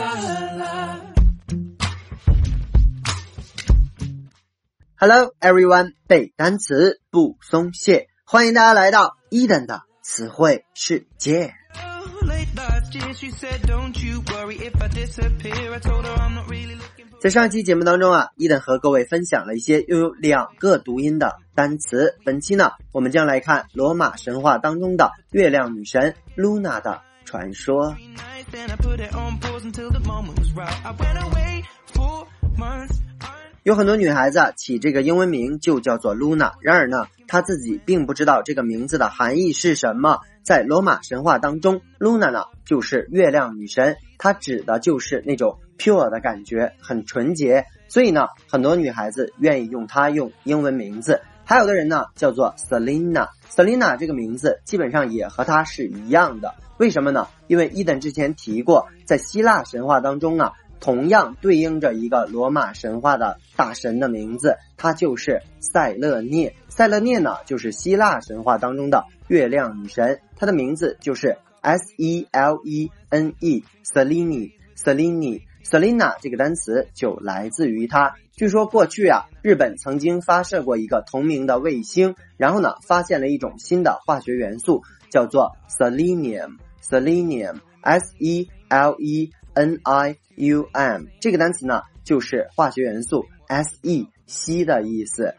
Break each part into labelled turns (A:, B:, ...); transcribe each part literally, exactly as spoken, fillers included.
A: Hello everyone， 背单词不松懈，欢迎大家来到伊登的词汇世界。在上一期节目当中啊，伊登和各位分享了一些拥有两个读音的单词。本期呢，我们将来看罗马神话当中的月亮女神 Luna 的传说。有很多女孩子起这个英文名就叫做 Luna， 然而呢，她自己并不知道这个名字的含义是什么。在罗马神话当中 Luna 呢就是月亮女神，她指的就是那种 pure 的感觉，很纯洁，所以呢很多女孩子愿意用她用英文名字。还有的人呢叫做 Selena， Selena 这个名字基本上也和她是一样的。为什么呢？因为伊登之前提过，在希腊神话当中呢，同样对应着一个罗马神话的大神的名字，它就是塞勒涅。塞勒涅呢就是希腊神话当中的月亮女神，她的名字就是 S E L E N E Selene Selene Selena 这个单词就来自于她。据说过去啊，日本曾经发射过一个同名的卫星，然后呢发现了一种新的化学元素，叫做 Selenium Selenium S E L E N I U M 这个单词呢就是化学元素 S E 硒的意思。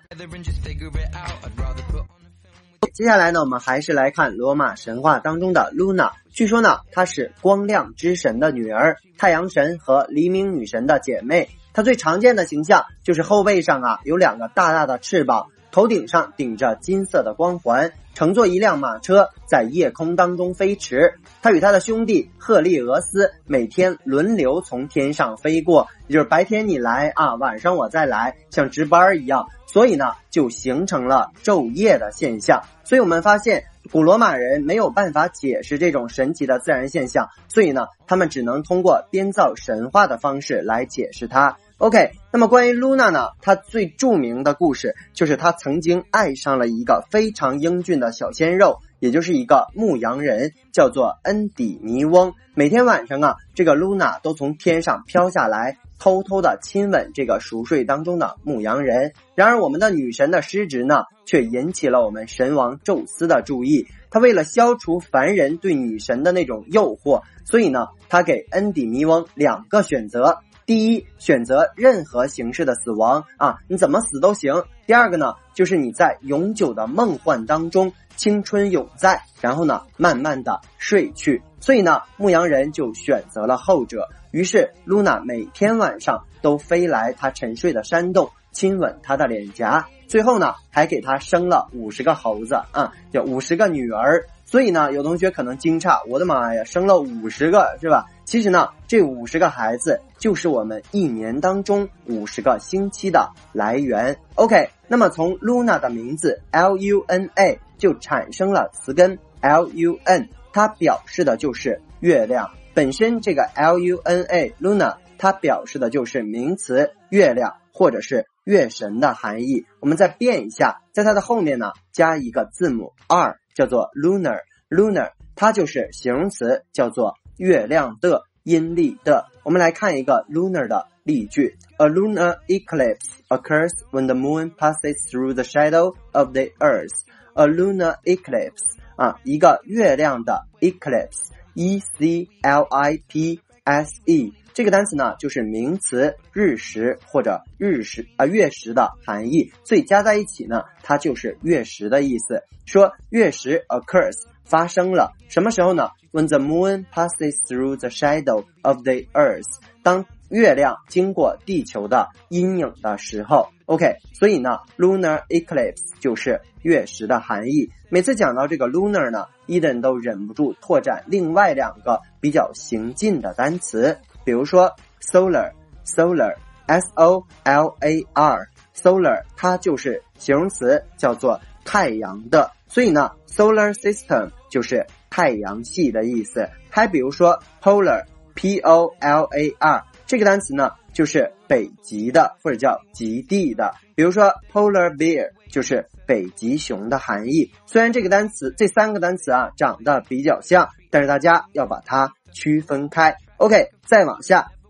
A: 接下来呢，我们还是来看罗马神话当中的 Luna。 据说呢她是光亮之神的女儿，太阳神和黎明女神的姐妹。她最常见的形象就是后背上啊有两个大大的翅膀，头顶上顶着金色的光环，乘坐一辆马车在夜空当中飞驰。他与他的兄弟赫利俄斯每天轮流从天上飞过，也就是白天你来啊，晚上我再来，像值班一样，所以呢就形成了昼夜的现象。所以我们发现古罗马人没有办法解释这种神奇的自然现象，所以呢他们只能通过编造神话的方式来解释它。OK， 那么关于 Luna 呢，她最著名的故事就是她曾经爱上了一个非常英俊的小鲜肉，也就是一个牧羊人，叫做恩底弥翁。每天晚上啊，这个 Luna 都从天上飘下来，偷偷的亲吻这个熟睡当中的牧羊人。然而我们的女神的失职呢，却引起了我们神王宙斯的注意。他为了消除凡人对女神的那种诱惑，所以呢，他给恩底弥翁两个选择。第一，选择任何形式的死亡啊，你怎么死都行。第二个呢，就是你在永久的梦幻当中，青春永在，然后呢，慢慢的睡去。所以呢，牧羊人就选择了后者。于是 Luna 每天晚上都飞来他沉睡的山洞，亲吻他的脸颊，最后呢，还给他生了五十个猴子啊，有五十个女儿。所以呢，有同学可能惊诧，我的妈呀，生了五十个是吧？其实呢，这五十个孩子就是我们一年当中五十个星期的来源。OK， 那么从 Luna 的名字 L U N A 就产生了词根 L U N， 它表示的就是月亮。本身这个 L U N A Luna 它表示的就是名词月亮或者是月神的含义。我们再变一下，在它的后面呢加一个字母 R， 叫做 lunar lunar， 它就是形容词，叫做月亮的，阴历的。我们来看一个 lunar 的例句。 A lunar eclipse occurs when the moon passes through the shadow of the earth. A lunar eclipse 啊，一个月亮的 eclipse E C L I P S E 这个单词呢就是名词日食或者日食啊、呃、月食的含义，所以加在一起呢它就是月食的意思。说月食 occurs 发生了什么时候呢？ When the moon passes through the shadow of the earth， 当月亮经过地球的阴影的时候。 OK， 所以呢 lunar eclipse 就是月食的含义。每次讲到这个 lunar 呢，伊登都忍不住拓展另外两个比较行近的单词，比如说 solar solar S O L A R solar 它就是形容词，叫做太阳的，所以呢 solar system 就是太阳系的意思。还比如说 polar P O L A R 这个单词呢就是北极的或者叫极地的，比如说 polar bear 就是北极熊的含义。虽然这个单词这三个单词啊长得比较像，但是大家要把它区分开。 OK， 再往下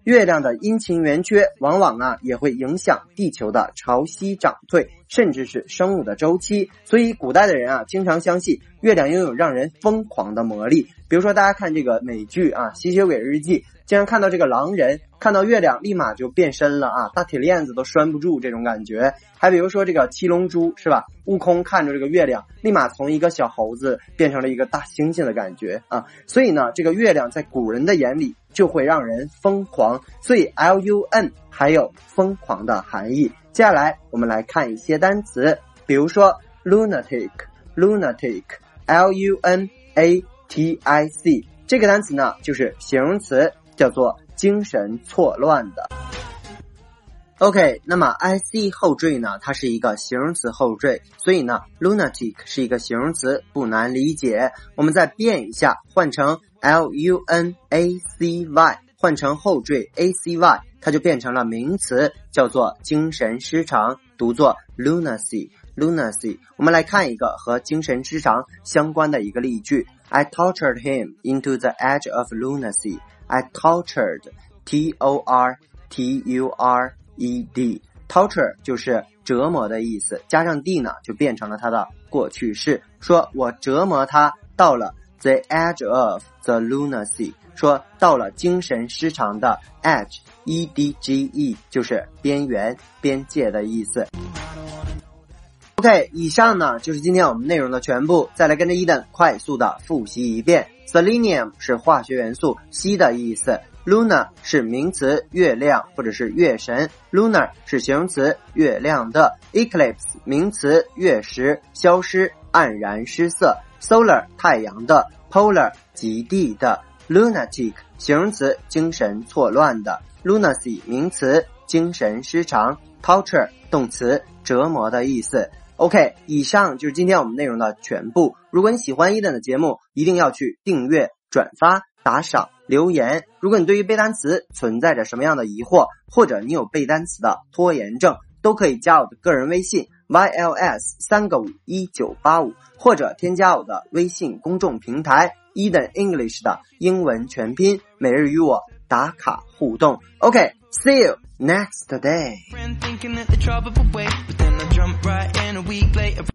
A: 月亮的阴晴圆缺往往啊也会影响地球的潮汐涨退，甚至是生物的周期。所以古代的人啊经常相信月亮拥有让人疯狂的魔力。比如说大家看这个美剧啊《吸血鬼日记》，经常看到这个狼人看到月亮立马就变身了啊，大铁链子都拴不住这种感觉。还比如说这个七龙珠是吧，悟空看着这个月亮立马从一个小猴子变成了一个大猩猩的感觉啊。所以呢这个月亮在古人的眼里就会让人疯狂，所以 L U N 还有疯狂的含义。接下来我们来看一些单词，比如说 lunatic lunatic L U N A T I C 这个单词呢就是形容词，叫做精神错乱的。OK， 那么 I C 后缀呢它是一个形容词后缀，所以呢 lunatic 是一个形容词，不难理解。我们再变一下，换成 L U N A C Y， 换成后缀 A C Y， 它就变成了名词，叫做精神失常，读作 lunacy lunacy。 我们来看一个和精神失常相关的一个例句， I tortured him into the edge of lunacy。 I tortured T O R T U R E D torture 就是折磨的意思，加上 D 呢就变成了它的过去式，说我折磨他到了 the edge of the lunacy， 说到了精神失常的 edge E D G E 就是边缘边界的意思。OK， 以上呢就是今天我们内容的全部，再来跟着伊登快速的复习一遍。 Selenium 是化学元素硒的意思， Luna 是名词月亮或者是月神， Lunar 是形容词月亮的， Eclipse 名词月食消失黯然失色， Solar 太阳的， Polar 极地的， Lunatic 形容词精神错乱的， Lunacy 名词精神失常， Torture 动词折磨的意思。OK， 以上就是今天我们内容的全部。如果你喜欢伊登的节目，一定要去订阅、转发、打赏、留言。如果你对于背单词存在着什么样的疑惑，或者你有背单词的拖延症，都可以加我的个人微信 Y L S 三个五一九八五，或者添加我的微信公众平台 Eden English 的英文全拼，每日与我打卡互动。OK，see you next day.